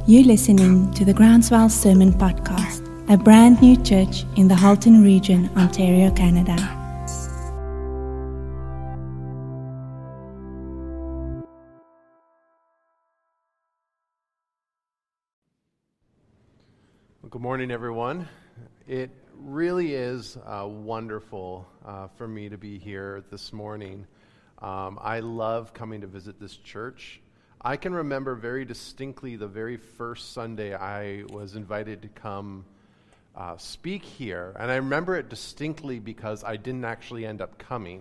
You're listening to the Groundswell Sermon Podcast, a brand new church in the Halton region, Ontario, Canada. Well, good morning, everyone. It really is wonderful for me to be here this morning. I love coming to visit this church. I can remember very distinctly the very first Sunday I was invited to come speak here. And I remember it distinctly because I didn't actually end up coming,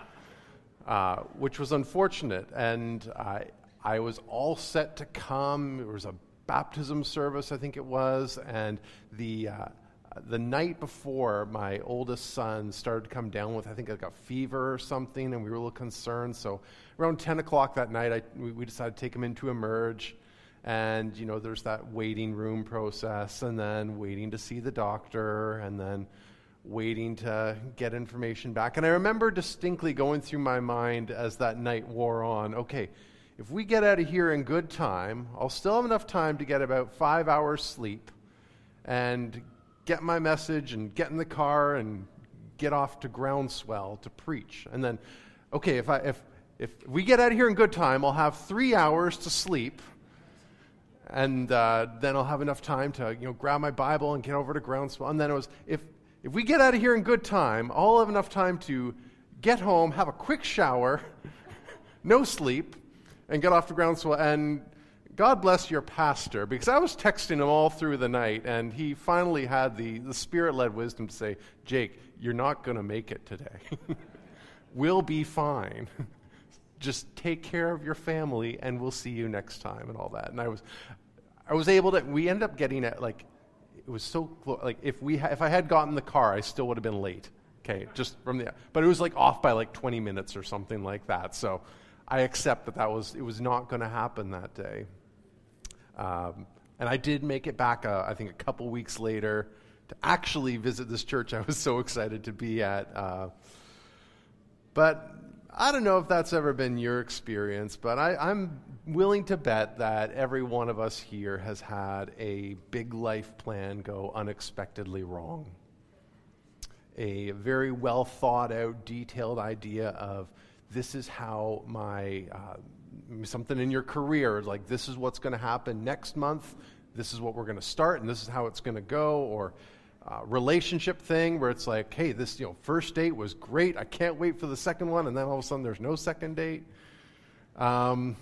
which was unfortunate. And I was all set to come. It was a baptism service, I think it was. And the night before, my oldest son started to come down with, I think, like a fever or something, and we were a little concerned. So around 10 o'clock that night, we decided to take him into Emerge. And, you know, there's that waiting room process, and then waiting to see the doctor, and then waiting to get information back. And I remember distinctly going through my mind as that night wore on, okay, if we get out of here in good time, I'll still have enough time to get about 5 hours sleep and get my message and get in the car and get off to Groundswell to preach. And then, okay, if we get out of here in good time, I'll have 3 hours to sleep, and then I'll have enough time to, you know, grab my Bible and get over to Groundswell. And then it was, if we get out of here in good time, I'll have enough time to get home, have a quick shower, no sleep, and get off to Groundswell. And God bless your pastor, because I was texting him all through the night, and he finally had the Spirit-led wisdom to say, Jake, you're not going to make it today. We'll be fine. Just take care of your family, and we'll see you next time, and all that. And I was able to, we ended up getting it, like, it was so close. Like, if I had gotten in the car, I still would have been late. Okay, just from but it was like off by like 20 minutes or something like that. So I accept that it was not going to happen that day. And I did make it back, I think, a couple weeks later to actually visit this church I was so excited to be at. But I don't know if that's ever been your experience, but I'm willing to bet that every one of us here has had a big life plan go unexpectedly wrong. A very well thought out, detailed idea of this is how my something in your career, like this is what's going to happen next month, this is what we're going to start, and this is how it's going to go. Or relationship thing where it's like, hey, this first date was great, I can't wait for the second one, and then all of a sudden there's no second date. Or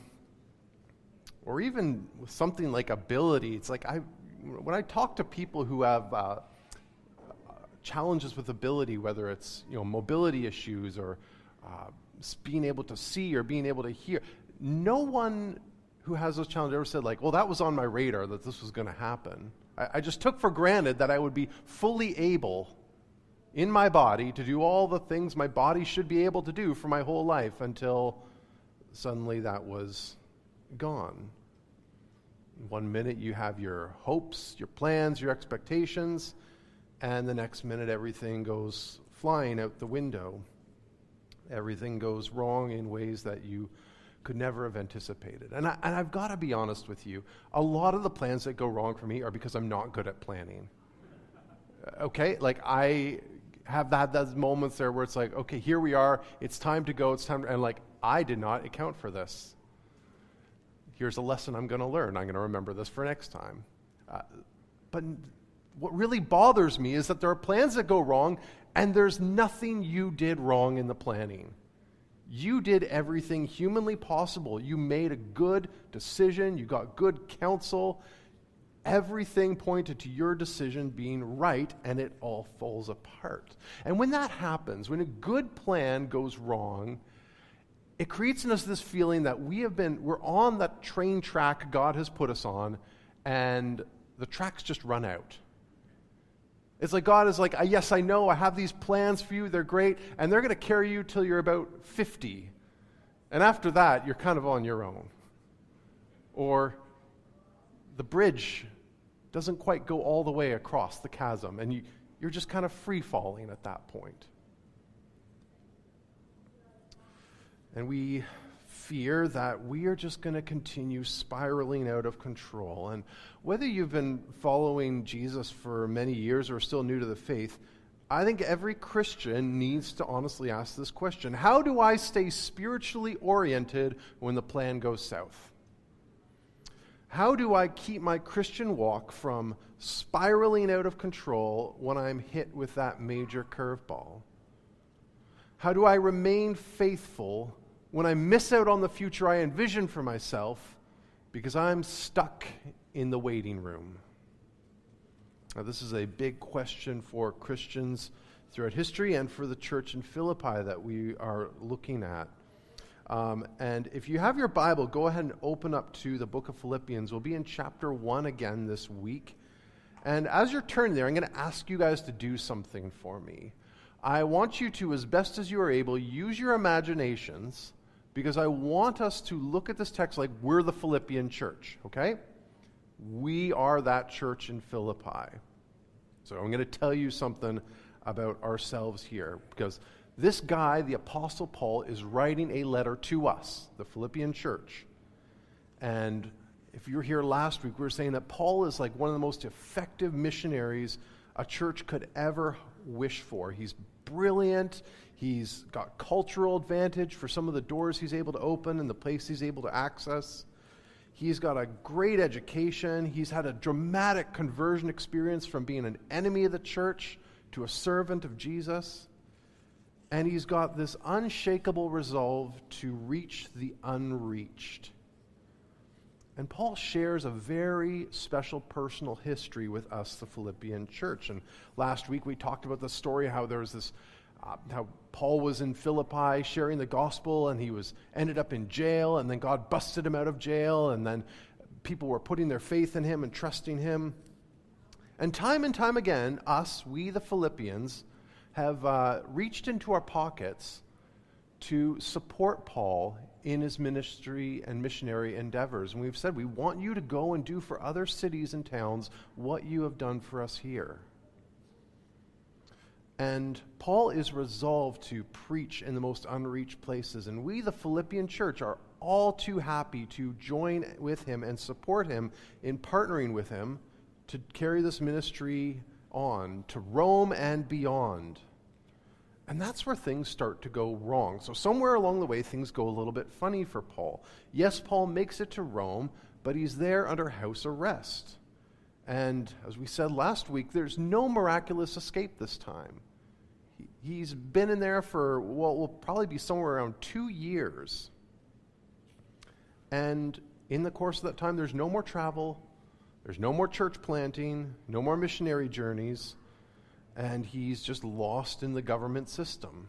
even something like ability. It's like when I talk to people who have challenges with ability, whether it's mobility issues or being able to see or being able to hear, no one who has those challenges ever said, like, well, that was on my radar that this was going to happen. I just took for granted that I would be fully able in my body to do all the things my body should be able to do for my whole life, until suddenly that was gone. One minute you have your hopes, your plans, your expectations, and the next minute everything goes flying out the window. Everything goes wrong in ways that you could never have anticipated. And I've got to be honest with you, a lot of the plans that go wrong for me are because I'm not good at planning. Okay? Like, I have had those moments there where it's like, okay, here we are, it's time to go, and like, I did not account for this. Here's a lesson I'm going to learn. I'm going to remember this for next time. But what really bothers me is that there are plans that go wrong, and there's nothing you did wrong in the planning. You did everything humanly possible. You made a good decision. You got good counsel. Everything pointed to your decision being right, and it all falls apart. And when that happens, when a good plan goes wrong, it creates in us this feeling that we're on that train track God has put us on, and the tracks just run out. It's like God is like, yes, I know, I have these plans for you, they're great, and they're going to carry you till you're about 50. And after that, you're kind of on your own. Or the bridge doesn't quite go all the way across the chasm, and you're just kind of free-falling at that point. And we fear that we are just going to continue spiraling out of control. And whether you've been following Jesus for many years or still new to the faith, I think every Christian needs to honestly ask this question: how do I stay spiritually oriented when the plan goes south? How do I keep my Christian walk from spiraling out of control when I'm hit with that major curveball? How do I remain faithful when I miss out on the future I envision for myself because I'm stuck in the waiting room? Now, this is a big question for Christians throughout history and for the church in Philippi that we are looking at. And if you have your Bible, go ahead and open up to the book of Philippians. We'll be in chapter 1 again this week. And as you're turning there, I'm going to ask you guys to do something for me. I want you to, as best as you are able, use your imaginations, because I want us to look at this text like we're the Philippian church, okay? We are that church in Philippi. So I'm going to tell you something about ourselves here, because this guy, the Apostle Paul, is writing a letter to us, the Philippian church. And if you were here last week, we were saying that Paul is like one of the most effective missionaries a church could ever wish for. He's brilliant. He's got cultural advantage for some of the doors he's able to open and the place he's able to access. He's got a great education. He's had a dramatic conversion experience from being an enemy of the church to a servant of Jesus. And he's got this unshakable resolve to reach the unreached. And Paul shares a very special personal history with us, the Philippian church. And last week we talked about the story how there was this, how Paul was in Philippi sharing the gospel, and he ended up in jail, and then God busted him out of jail, and then people were putting their faith in him and trusting him. And time again, we the Philippians, have reached into our pockets to support Paul in his ministry and missionary endeavors. And we've said, we want you to go and do for other cities and towns what you have done for us here. And Paul is resolved to preach in the most unreached places. And we, the Philippian church, are all too happy to join with him and support him in partnering with him to carry this ministry on to Rome and beyond. And that's where things start to go wrong. So somewhere along the way, things go a little bit funny for Paul. Yes, Paul makes it to Rome, but he's there under house arrest. And as we said last week, there's no miraculous escape this time. He's been in there for what will probably be somewhere around 2 years. And in the course of that time, there's no more travel, there's no more church planting, no more missionary journeys, and he's just lost in the government system.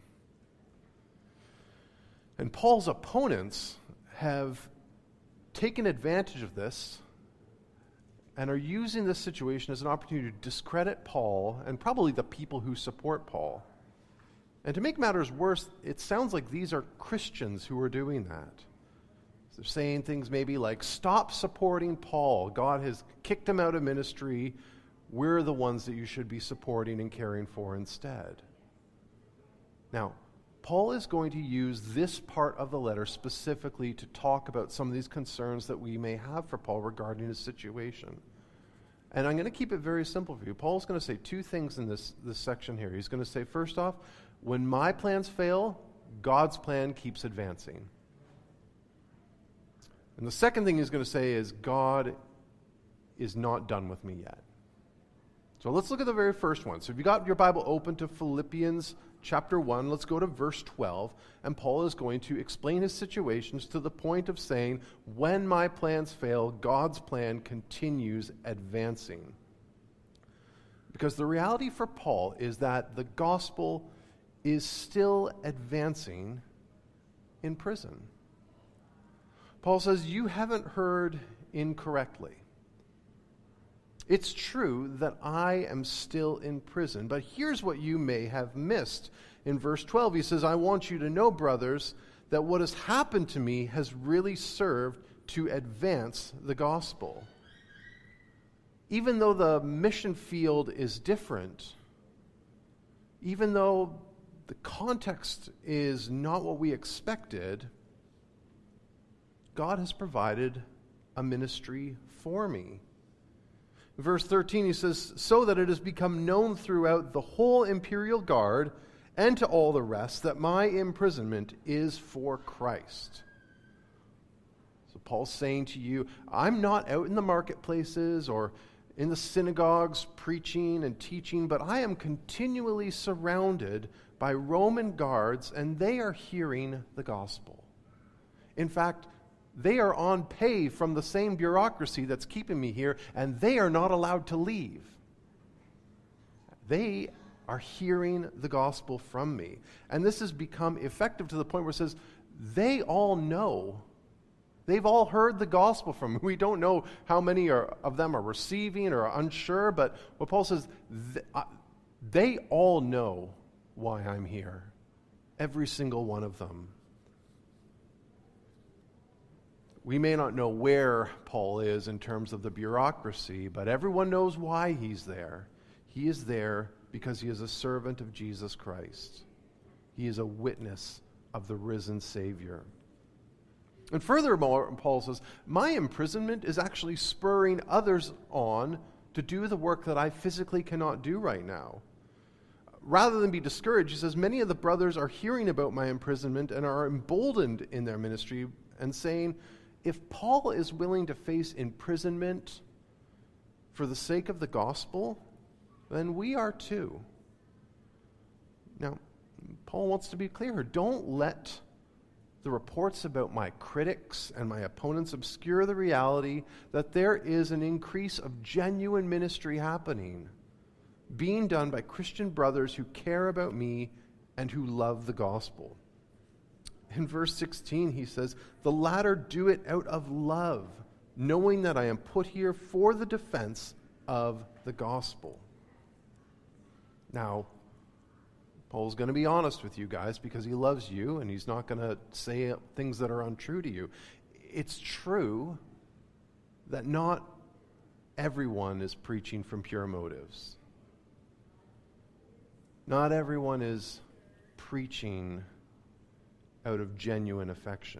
And Paul's opponents have taken advantage of this and are using this situation as an opportunity to discredit Paul and probably the people who support Paul. And to make matters worse, it sounds like these are Christians who are doing that. So they're saying things maybe like, stop supporting Paul. God has kicked him out of ministry. We're the ones that you should be supporting and caring for instead. Now, Paul is going to use this part of the letter specifically to talk about some of these concerns that we may have for Paul regarding his situation. And I'm going to keep it very simple for you. Paul's going to say two things in this section here. He's going to say, first off, when my plans fail, God's plan keeps advancing. And the second thing he's going to say is, God is not done with me yet. So let's look at the very first one. So if you got your Bible open to Philippians chapter 1, let's go to verse 12. And Paul is going to explain his situations to the point of saying, when my plans fail, God's plan continues advancing. Because the reality for Paul is that the gospel is still advancing in prison. Paul says, you haven't heard incorrectly. It's true that I am still in prison, but here's what you may have missed. In verse 12, he says, I want you to know, brothers, that what has happened to me has really served to advance the gospel. Even though the mission field is different, even though the context is not what we expected, God has provided a ministry for me. In verse 13, he says, so that it has become known throughout the whole imperial guard and to all the rest that my imprisonment is for Christ. So Paul's saying to you, I'm not out in the marketplaces or in the synagogues preaching and teaching, but I am continually surrounded by Roman guards, and they are hearing the gospel. In fact, they are on pay from the same bureaucracy that's keeping me here, and they are not allowed to leave. They are hearing the gospel from me. And this has become effective to the point where it says, they all know. They've all heard the gospel from me. We don't know how many of them are receiving or are unsure, but what Paul says, they all know why I'm here. Every single one of them. We may not know where Paul is in terms of the bureaucracy, but everyone knows why he's there. He is there because he is a servant of Jesus Christ. He is a witness of the risen Savior. And furthermore, Paul says, my imprisonment is actually spurring others on to do the work that I physically cannot do right now. Rather than be discouraged, he says, many of the brothers are hearing about my imprisonment and are emboldened in their ministry and saying, if Paul is willing to face imprisonment for the sake of the gospel, then we are too. Now, Paul wants to be clear. Don't let the reports about my critics and my opponents obscure the reality that there is an increase of genuine ministry happening, being done by Christian brothers who care about me and who love the gospel. In verse 16, he says, the latter do it out of love, knowing that I am put here for the defense of the gospel. Now, Paul's going to be honest with you guys because he loves you and he's not going to say things that are untrue to you. It's true that not everyone is preaching from pure motives. Not everyone is preaching out of genuine affection.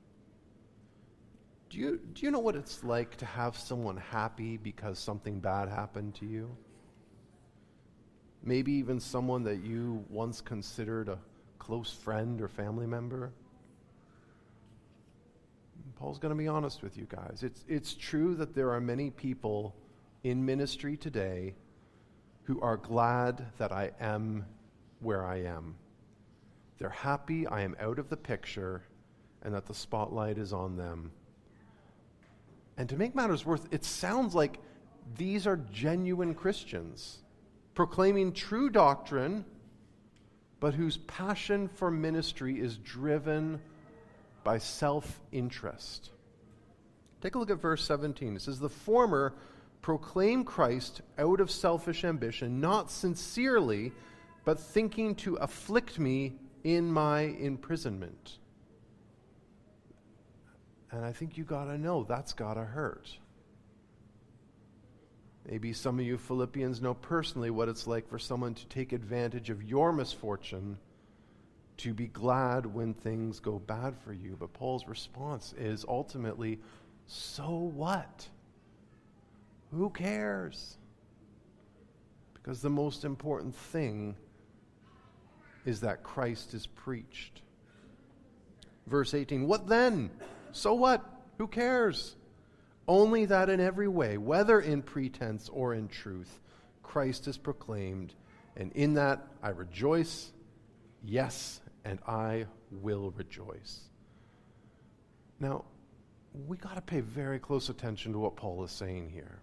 Do you know what it's like to have someone happy because something bad happened to you? Maybe even someone that you once considered a close friend or family member. Paul's going to be honest with you guys. It's true that there are many people in ministry today who are glad that I am where I am. They're happy I am out of the picture and that the spotlight is on them. And to make matters worse, it sounds like these are genuine Christians proclaiming true doctrine, but whose passion for ministry is driven by self-interest. Take a look at verse 17. It says, the former proclaim Christ out of selfish ambition, not sincerely, but thinking to afflict me in my imprisonment. And I think you got to know that's got to hurt. Maybe some of you Philippians know personally what it's like for someone to take advantage of your misfortune, to be glad when things go bad for you. But Paul's response is ultimately, so what? Who cares? Because the most important thing is that Christ is preached. Verse 18, what then? So what? Who cares? Only that in every way, whether in pretense or in truth, Christ is proclaimed, and in that I rejoice, yes, and I will rejoice. Now, we got to pay very close attention to what Paul is saying here.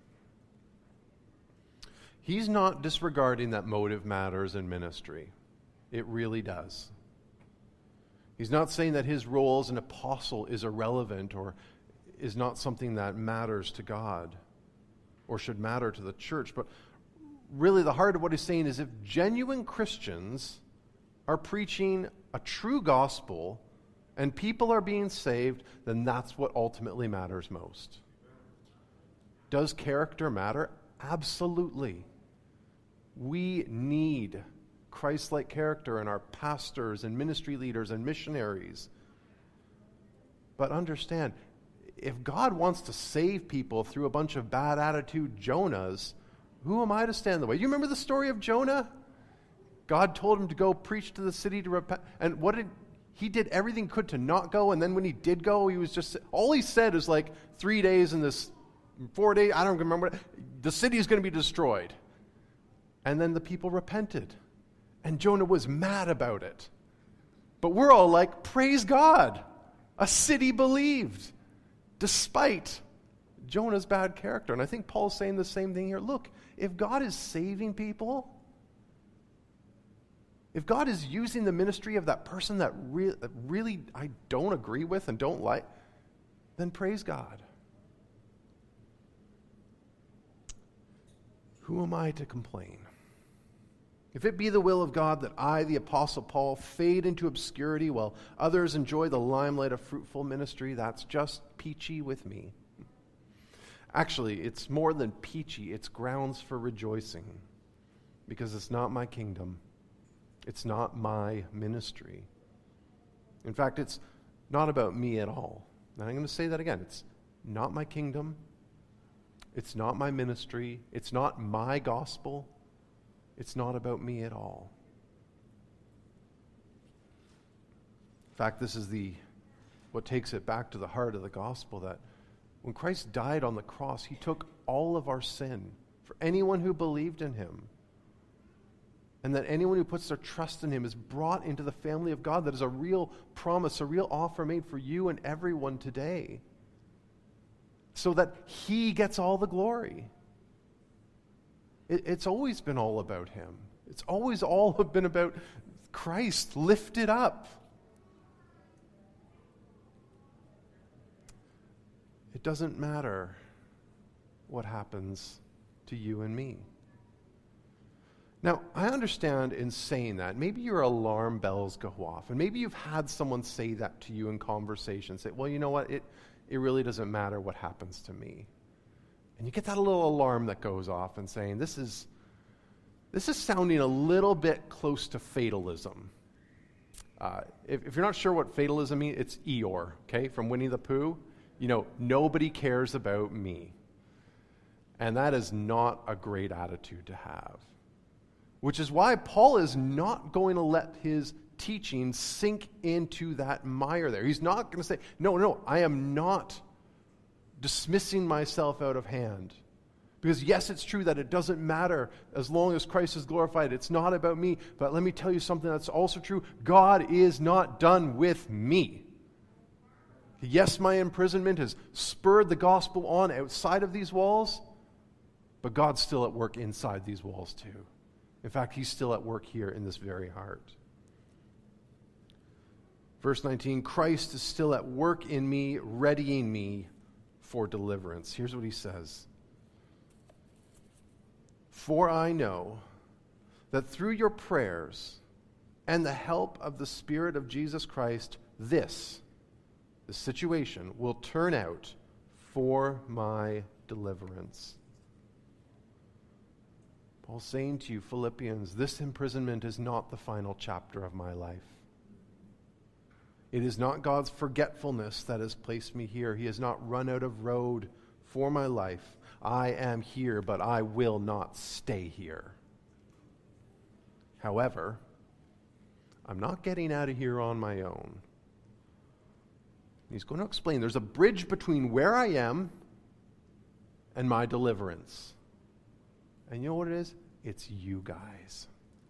He's not disregarding that motive matters in ministry. It really does. He's not saying that his role as an apostle is irrelevant or is not something that matters to God or should matter to the church. But really the heart of what he's saying is if genuine Christians are preaching a true gospel and people are being saved, then that's what ultimately matters most. Does character matter? Absolutely. We need Christ-like character in our pastors and ministry leaders and missionaries. But understand, if God wants to save people through a bunch of bad attitude Jonahs, who am I to stand in the way? You remember the story of Jonah? God told him to go preach to the city to repent. And he did everything he could to not go. And then when he did go, all he said is like 3 days and 4 days, I don't remember. The city is going to be destroyed. And then the people repented. And Jonah was mad about it. But we're all like, praise God. A city believed. Despite Jonah's bad character. And I think Paul's saying the same thing here. Look, if God is saving people, if God is using the ministry of that person that really I don't agree with and don't like, then praise God. Who am I to complain? If it be the will of God that I, the Apostle Paul, fade into obscurity while others enjoy the limelight of fruitful ministry, that's just peachy with me. Actually, it's more than peachy. It's grounds for rejoicing because it's not my kingdom. It's not my ministry. In fact, it's not about me at all. And I'm going to say that again. It's not my kingdom. It's not my ministry. It's not my gospel. It's not about me at all. In fact, this is what takes it back to the heart of the gospel, that when Christ died on the cross, he took all of our sin for anyone who believed in him. And that anyone who puts their trust in him is brought into the family of God. That is a real promise, a real offer made for you and everyone today. So that he gets all the glory. It's always been all about him. It's always all been about Christ lifted up. It doesn't matter what happens to you and me. Now, I understand in saying that, maybe your alarm bells go off, and maybe you've had someone say that to you in conversation, say, well, you know what, it really doesn't matter what happens to me. And you get that little alarm that goes off and saying, this is sounding a little bit close to fatalism. If you're not sure what fatalism means, it's Eeyore, okay, from Winnie the Pooh. Nobody cares about me. And that is not a great attitude to have. Which is why Paul is not going to let his teaching sink into that mire there. He's not going to say, no, I am not dismissing myself out of hand. Because yes, it's true that it doesn't matter as long as Christ is glorified. It's not about me. But let me tell you something that's also true. God is not done with me. Yes, my imprisonment has spurred the gospel on outside of these walls, but God's still at work inside these walls too. In fact, he's still at work here in this very heart. Verse 19, Christ is still at work in me, readying me for deliverance. Here's what he says. For I know that through your prayers and the help of the Spirit of Jesus Christ, the situation will turn out for my deliverance. Paul's saying to you, Philippians, this imprisonment is not the final chapter of my life. It is not God's forgetfulness that has placed me here. He has not run out of road for my life. I am here, but I will not stay here. However, I'm not getting out of here on my own. He's going to explain there's a bridge between where I am and my deliverance. And you know what it is? It's you guys.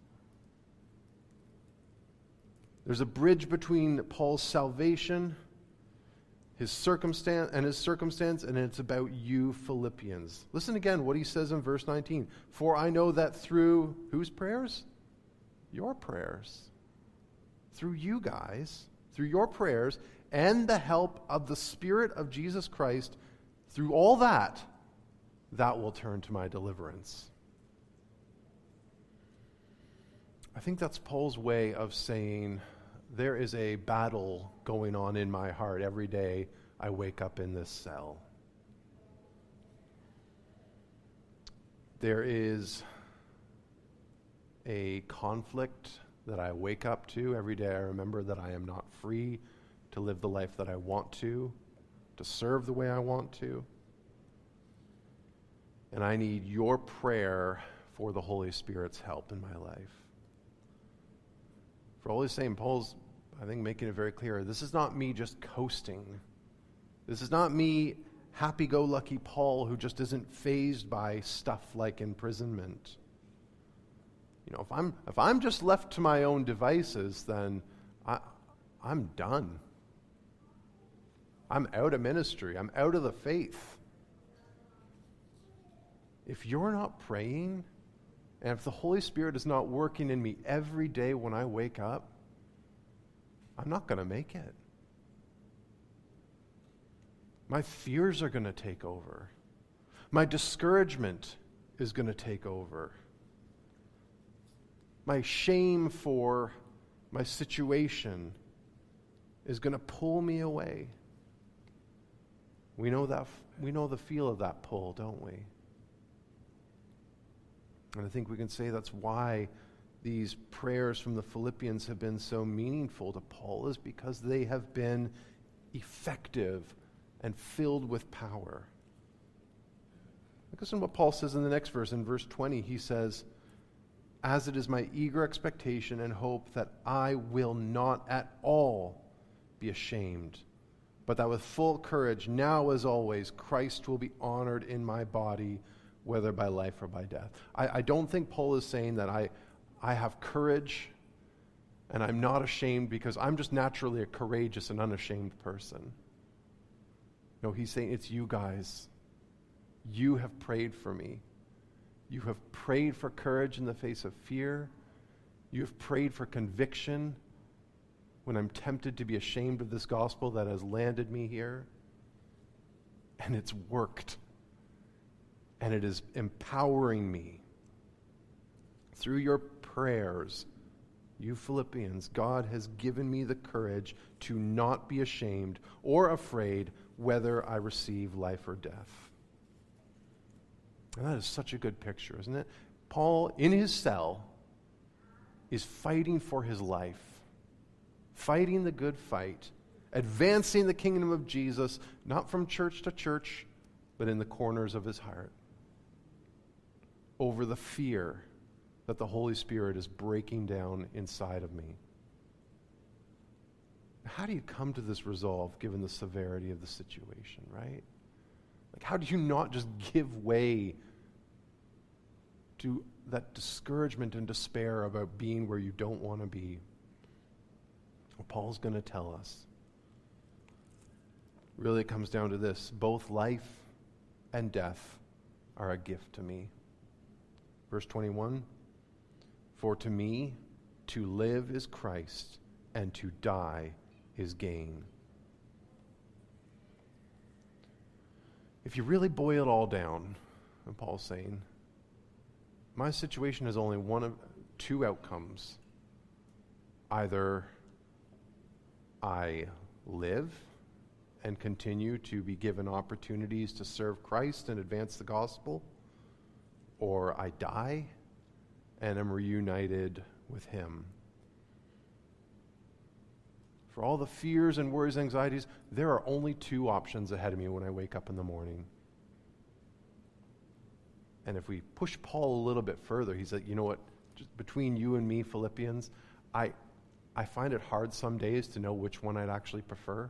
There's a bridge between Paul's salvation, his circumstance, and it's about you, Philippians. Listen again what he says in verse 19. For I know that through whose prayers? Your prayers. Through you guys, through your prayers, and the help of the Spirit of Jesus Christ, through all that will turn to my deliverance. I think that's Paul's way of saying there is a battle going on in my heart every day I wake up in this cell. There is a conflict that I wake up to every day. I remember that I am not free to live the life that I want to. to serve the way I want to. And I need your prayer for the Holy Spirit's help in my life. For all he's saying, Paul's, I think, making it very clear, this is not me just coasting. This is not me happy-go-lucky Paul who just isn't fazed by stuff like imprisonment. You know, if I'm just left to my own devices, then I'm done. I'm out of ministry. I'm out of the faith. If you're not praying, and if the Holy Spirit is not working in me every day when I wake up, I'm not going to make it. My fears are going to take over. My discouragement is going to take over. My shame for my situation is going to pull me away. We know the feel of that pull, don't we? And I think we can say that's why these prayers from the Philippians have been so meaningful to Paul, is because they have been effective and filled with power. Listen to what Paul says in the next verse. In verse 20, he says, "As it is my eager expectation and hope that I will not at all be ashamed, but that with full courage, now as always, Christ will be honored in my body, whether by life or by death." I don't think Paul is saying that I have courage and I'm not ashamed because I'm just naturally a courageous and unashamed person. No, he's saying it's you guys. You have prayed for me. You have prayed for courage in the face of fear. You have prayed for conviction when I'm tempted to be ashamed of this gospel that has landed me here. And it's worked. And it is empowering me. Through your prayers, you Philippians, God has given me the courage to not be ashamed or afraid whether I receive life or death. And that is such a good picture, isn't it? Paul, in his cell, is fighting for his life, fighting the good fight, advancing the kingdom of Jesus, not from church to church, but in the corners of his heart, over the fear that the Holy Spirit is breaking down inside of me. How do you come to this resolve given the severity of the situation, right? Like, how do you not just give way to that discouragement and despair about being where you don't want to be? Well, Paul's going to tell us. Really, it comes down to this: both life and death are a gift to me. Verse 21, "For to me, to live is Christ, and to die is gain." If you really boil it all down, and Paul's saying, my situation has only one of two outcomes. Either I live and continue to be given opportunities to serve Christ and advance the gospel, or I die and am reunited with him. For all the fears and worries, anxieties, there are only two options ahead of me when I wake up in the morning. And if we push Paul a little bit further, he said, you know what, just between you and me, Philippians, I find it hard some days to know which one I'd actually prefer.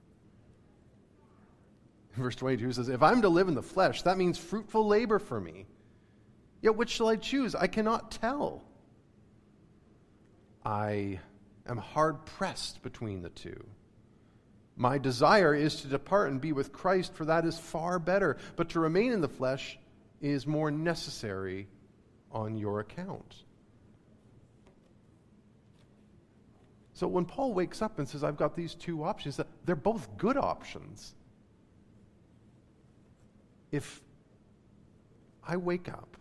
Verse 22 says, "If I'm to live in the flesh, that means fruitful labor for me. Yet which shall I choose? I cannot tell. I am hard-pressed between the two. My desire is to depart and be with Christ, for that is far better. But to remain in the flesh is more necessary on your account." So when Paul wakes up and says, I've got these two options, they're both good options. If I wake up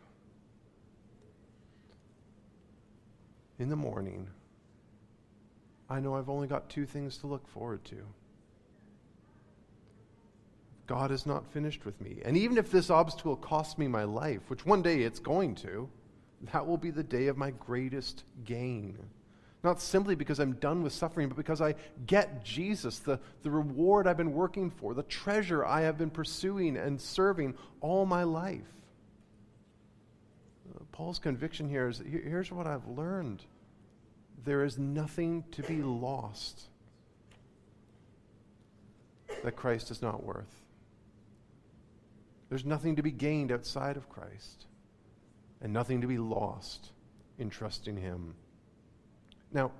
in the morning, I know I've only got two things to look forward to. God is not finished with me. And even if this obstacle costs me my life, which one day it's going to, that will be the day of my greatest gain. Not simply because I'm done with suffering, but because I get Jesus, the reward I've been working for, the treasure I have been pursuing and serving all my life. Paul's conviction here is, here's what I've learned. There is nothing to be lost that Christ is not worth. There's nothing to be gained outside of Christ, and nothing to be lost in trusting Him. Now,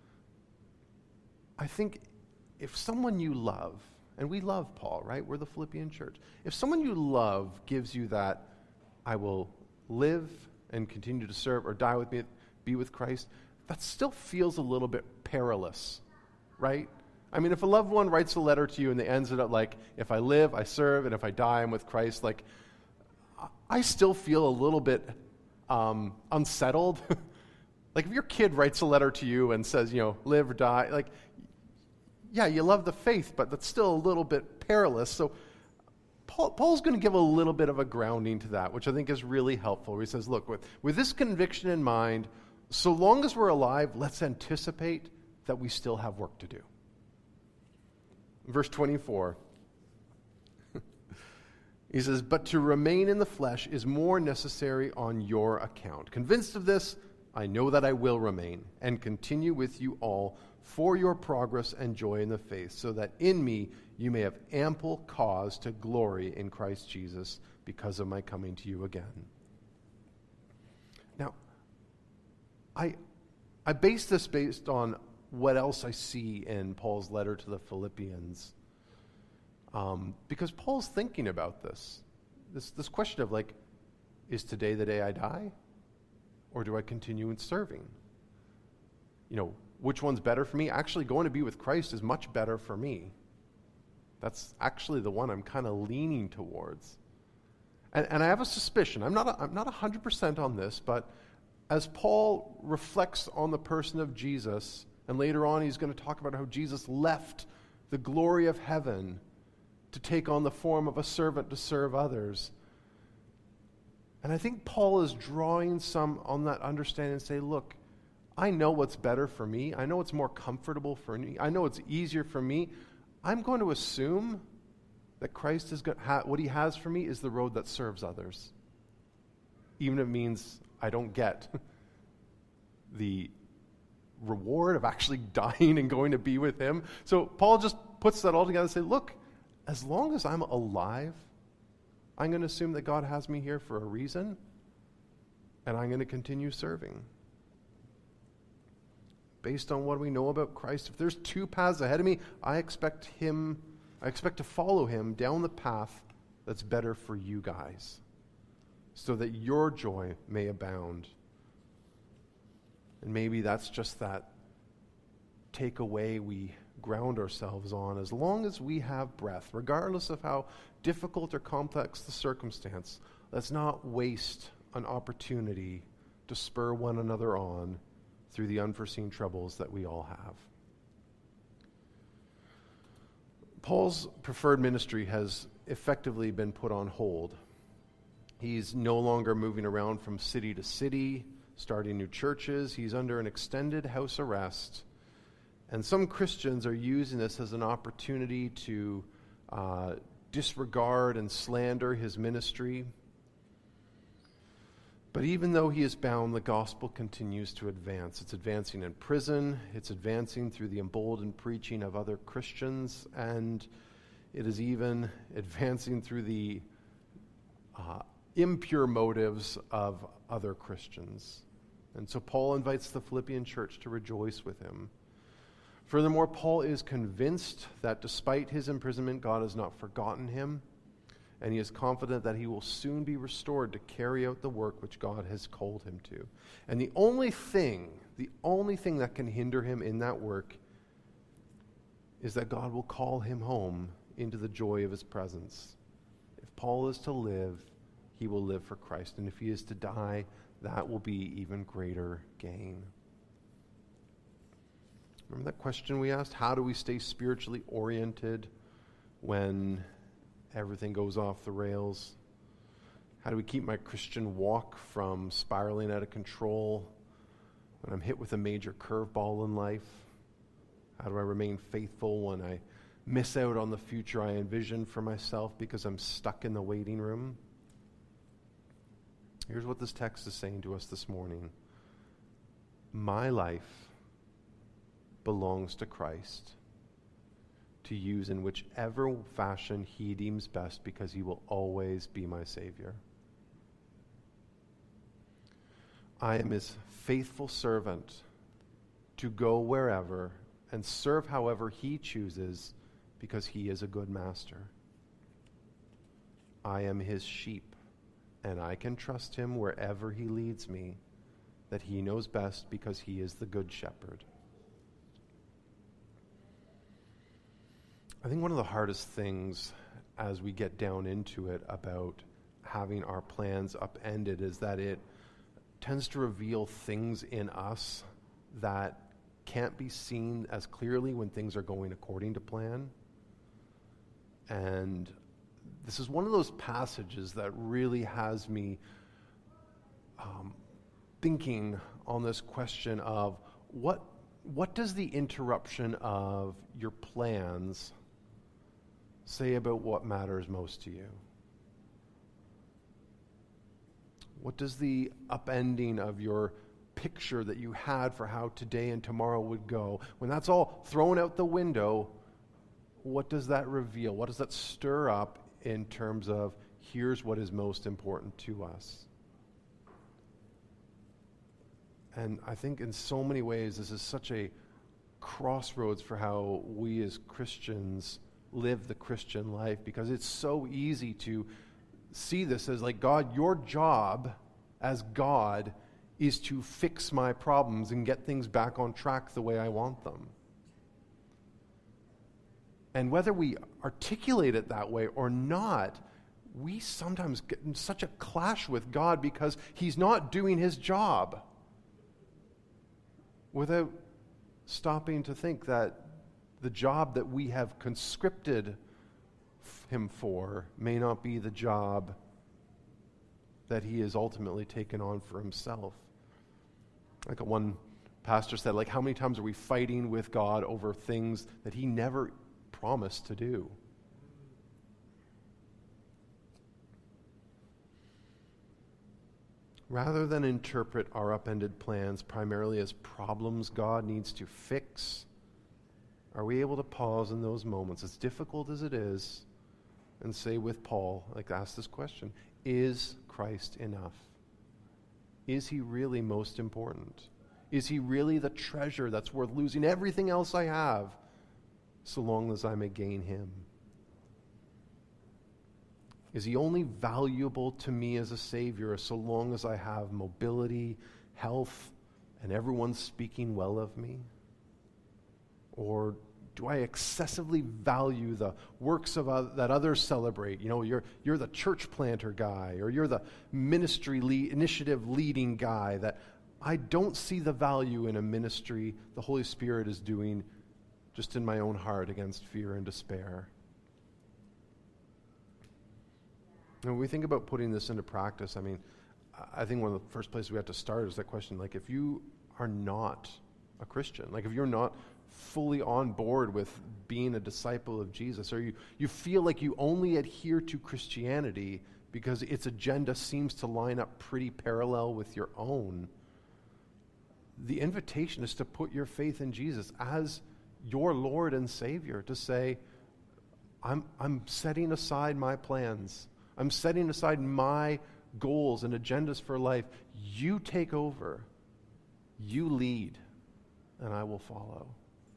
I think if someone you love, and we love Paul, right? We're the Philippian church. If someone you love gives you that, I will live and continue to serve or die with me, be with Christ, that still feels a little bit perilous, right? I mean, if a loved one writes a letter to you and they ends it up like, if I live, I serve, and if I die, I'm with Christ, like, I still feel a little bit unsettled. Like if your kid writes a letter to you and says, live or die, like, yeah, you love the faith, but that's still a little bit perilous. So Paul's going to give a little bit of a grounding to that, which I think is really helpful. Where he says, look, with this conviction in mind, so long as we're alive, let's anticipate that we still have work to do. Verse 24, he says, but to remain in the flesh is more necessary on your account. Convinced of this, I know that I will remain and continue with you all for your progress and joy in the faith, so that in me you may have ample cause to glory in Christ Jesus because of my coming to you again. Now, I base this based on what else I see in Paul's letter to the Philippians. Because Paul's thinking about this question of like, is today the day I die? Or do I continue in serving? Which one's better for me? Actually, going to be with Christ is much better for me. That's actually the one I'm kind of leaning towards. And I have a suspicion, I'm not 100% on this, but as Paul reflects on the person of Jesus, and later on he's going to talk about how Jesus left the glory of heaven to take on the form of a servant to serve others. And I think Paul is drawing some on that understanding and say, look, I know what's better for me. I know what's more comfortable for me. I know it's easier for me. I'm going to assume that Christ is what he has for me is the road that serves others. Even if it means I don't get the reward of actually dying and going to be with him. So Paul just puts that all together and say, look, as long as I'm alive, I'm going to assume that God has me here for a reason, and I'm going to continue serving. Based on what we know about Christ, if there's two paths ahead of me, I expect to follow him down the path that's better for you guys, so that your joy may abound. And maybe that's just that takeaway we ground ourselves on. As long as we have breath, regardless of how difficult or complex the circumstance, let's not waste an opportunity to spur one another on through the unforeseen troubles that we all have. Paul's preferred ministry has effectively been put on hold. He's no longer moving around from city to city, starting new churches. He's under an extended house arrest. And some Christians are using this as an opportunity to disregard and slander his ministry. But even though he is bound, the gospel continues to advance. It's advancing in prison. It's advancing through the emboldened preaching of other Christians. And it is even advancing through the impure motives of other Christians. And so Paul invites the Philippian church to rejoice with him. Furthermore, Paul is convinced that despite his imprisonment, God has not forgotten him, and he is confident that he will soon be restored to carry out the work which God has called him to. And the only thing that can hinder him in that work is that God will call him home into the joy of his presence. If Paul is to live, he will live for Christ. And if he is to die, that will be even greater gain. Remember that question we asked? How do we stay spiritually oriented when everything goes off the rails? How do we keep my Christian walk from spiraling out of control? when I'm hit with a major curveball in life? How do I remain faithful when I miss out on the future I envision for myself because I'm stuck in the waiting room? Here's what this text is saying to us this morning. My life belongs to Christ to use in whichever fashion he deems best, because he will always be my Savior. I am his faithful servant to go wherever and serve however he chooses, because he is a good master. I am his sheep, and I can trust him wherever he leads me, that he knows best because he is the good shepherd. I think one of the hardest things as we get down into it about having our plans upended is that it tends to reveal things in us that can't be seen as clearly when things are going according to plan. And this is one of those passages that really has me thinking on this question of what does the interruption of your plans say about what matters most to you? What does the upending of your picture that you had for how today and tomorrow would go, when that's all thrown out the window, what does that reveal? What does that stir up in terms of here's what is most important to us? And I think in so many ways this is such a crossroads for how we as Christians live the Christian life, because it's so easy to see this as like, God, your job as God is to fix my problems and get things back on track the way I want them. And whether we articulate it that way or not, we sometimes get in such a clash with God because he's not doing his job, without stopping to think that the job that we have conscripted him for may not be the job that he has ultimately taken on for himself. Like one pastor said, like, how many times are we fighting with God over things that he never promised to do? Rather than interpret our upended plans primarily as problems God needs to fix, are we able to pause in those moments, as difficult as it is, and say with Paul, like, ask this question: is Christ enough? Is he really most important? Is he really the treasure that's worth losing everything else I have, so long as I may gain him? Is he only valuable to me as a Savior so long as I have mobility, health, and everyone speaking well of me? Or do I excessively value the works that others celebrate? You know, you're the church planter guy, or you're the ministry initiative leading guy, that I don't see the value in a ministry the Holy Spirit is doing just in my own heart against fear and despair. And when we think about putting this into practice, I mean, I think one of the first places we have to start is that question, like, if you are not a Christian, like if you're not fully on board with being a disciple of Jesus, or you feel like you only adhere to Christianity because its agenda seems to line up pretty parallel with your own, the invitation is to put your faith in Jesus as your Lord and Savior, to say, I'm setting aside my plans. I'm setting aside my goals and agendas for life. You take over. You lead, and I will follow.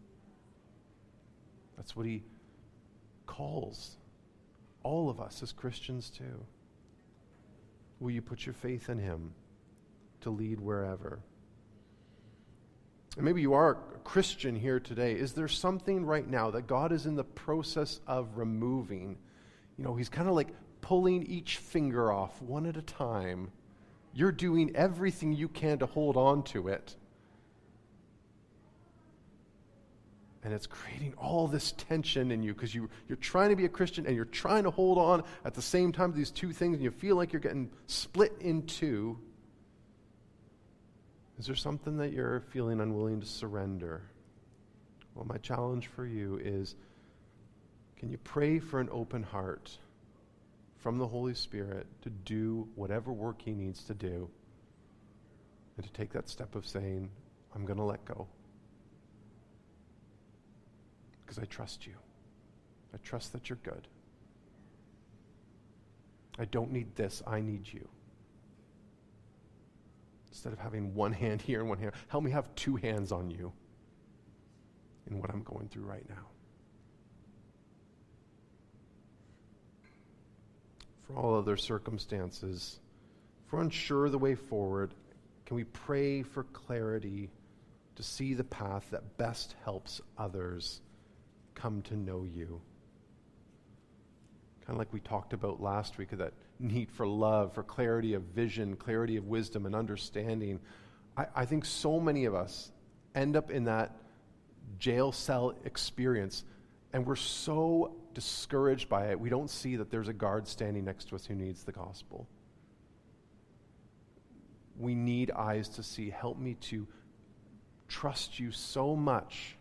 That's what he calls all of us as Christians to. Will you put your faith in him to lead wherever? And maybe you are a Christian here today. Is there something right now that God is in the process of removing? You know, he's kind of like pulling each finger off one at a time. You're doing everything you can to hold on to it. And it's creating all this tension in you because you're trying to be a Christian and you're trying to hold on at the same time to these two things, and you feel like you're getting split in two. Is there something that you're feeling unwilling to surrender? Well, my challenge for you is, can you pray for an open heart from the Holy Spirit to do whatever work he needs to do, and to take that step of saying, I'm going to let go. Because I trust you. I trust that you're good. I don't need this, I need you. Instead of having one hand here and one hand, help me have two hands on you in what I'm going through right now. For all other circumstances, if we're unsure of the way forward, can we pray for clarity to see the path that best helps others come to know you? Kind of like we talked about last week, of that need for love, for clarity of vision, clarity of wisdom and understanding. I think so many of us end up in that jail cell experience, and we're so discouraged by it, we don't see that there's a guard standing next to us who needs the gospel. We need eyes to see. Help me to trust you so much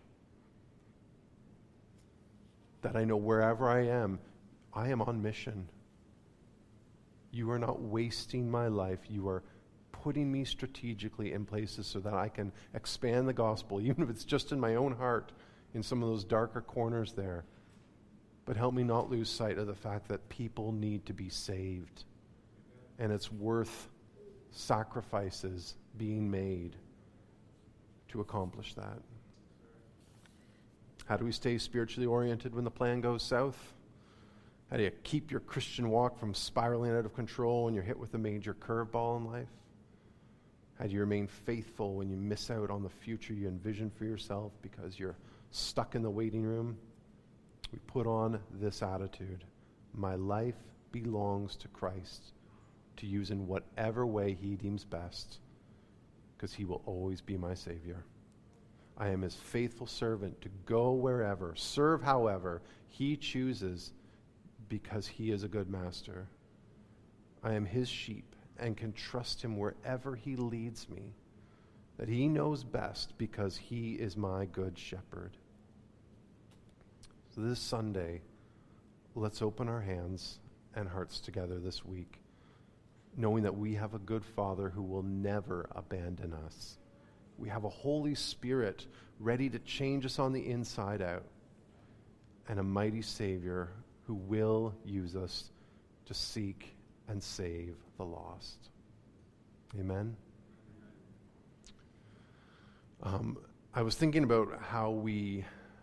that I know wherever I am on mission. You are not wasting my life. You are putting me strategically in places so that I can expand the gospel, even if it's just in my own heart, in some of those darker corners there. But help me not lose sight of the fact that people need to be saved. And it's worth sacrifices being made to accomplish that. How do we stay spiritually oriented when the plan goes south? How do you keep your Christian walk from spiraling out of control when you're hit with a major curveball in life? How do you remain faithful when you miss out on the future you envision for yourself because you're stuck in the waiting room? We put on this attitude: my life belongs to Christ, to use in whatever way he deems best, because he will always be my Savior. I am his faithful servant to go wherever, serve however he chooses, because he is a good master. I am his sheep and can trust him wherever he leads me, that he knows best because he is my good shepherd. So this Sunday, let's open our hands and hearts together this week, knowing that we have a good Father who will never abandon us. We have a Holy Spirit ready to change us on the inside out, and a mighty Savior who will use us to seek and save the lost. Amen? I was thinking about how we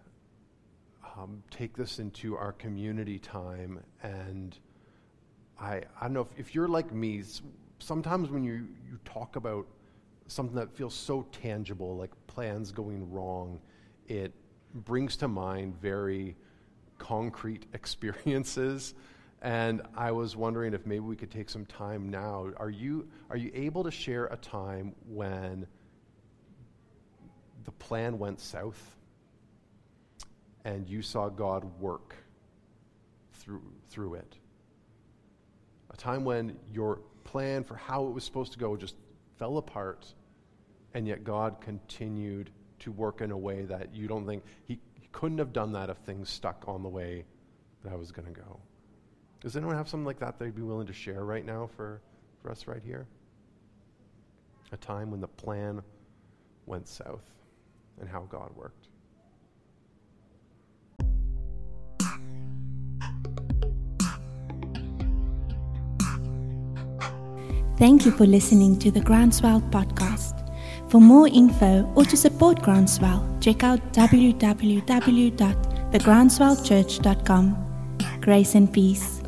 take this into our community time, and I don't know if you're like me. Sometimes when you talk about something that feels so tangible, like plans going wrong, it brings to mind very concrete experiences. And I was wondering if maybe we could take some time now. Are you able to share a time when the plan went south and you saw God work through it? A time when your plan for how it was supposed to go just fell apart, and yet God continued to work in a way that you don't think he couldn't have done that if things stuck on the way that I was going to go. Does anyone have something like that they'd be willing to share right now for us right here? A time when the plan went south and how God worked. Thank you for listening to the Groundswell podcast. For more info or to support Groundswell, check out www.thegroundswellchurch.com. Grace and peace.